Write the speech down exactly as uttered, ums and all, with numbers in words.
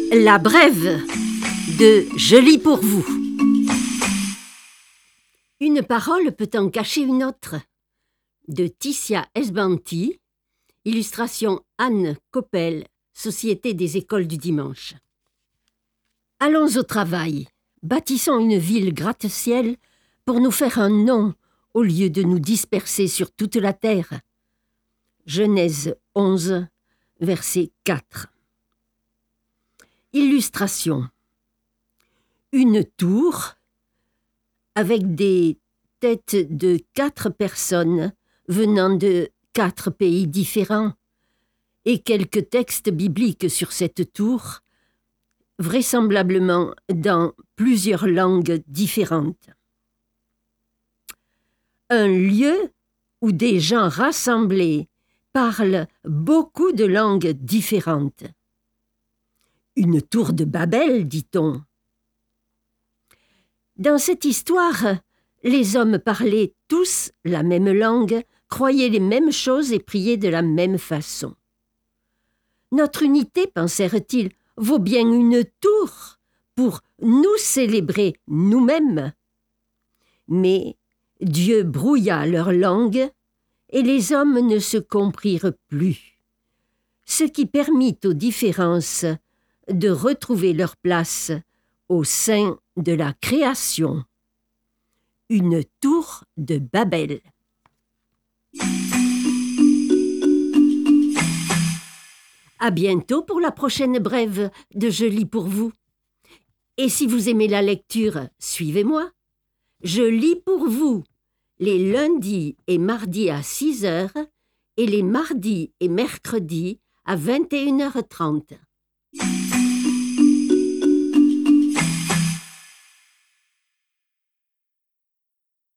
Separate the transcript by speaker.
Speaker 1: La brève de Je lis pour vous. Une parole peut en cacher une autre. De Ticia Esbanti, illustration Anne Coppel, Société des écoles du dimanche. Allons au travail, bâtissons une ville gratte-ciel pour nous faire un nom au lieu de nous disperser sur toute la terre. Genèse onze, verset quatre. Illustration. Une tour avec des têtes de quatre personnes venant de quatre pays différents et quelques textes bibliques sur cette tour, vraisemblablement dans plusieurs langues différentes. Un lieu où des gens rassemblés parlent beaucoup de langues différentes. Une tour de Babel, dit-on. Dans cette histoire, les hommes parlaient tous la même langue, croyaient les mêmes choses et priaient de la même façon. Notre unité, pensèrent-ils, vaut bien une tour pour nous célébrer nous-mêmes. Mais Dieu brouilla leur langue et les hommes ne se comprirent plus, ce qui permit aux différences de retrouver leur place au sein de la création. Une tour de Babel. À bientôt pour la prochaine brève de Je lis pour vous. Et si vous aimez la lecture, suivez-moi. Je lis pour vous les lundis et mardis à six heures et les mardis et mercredis à vingt et une heures trente.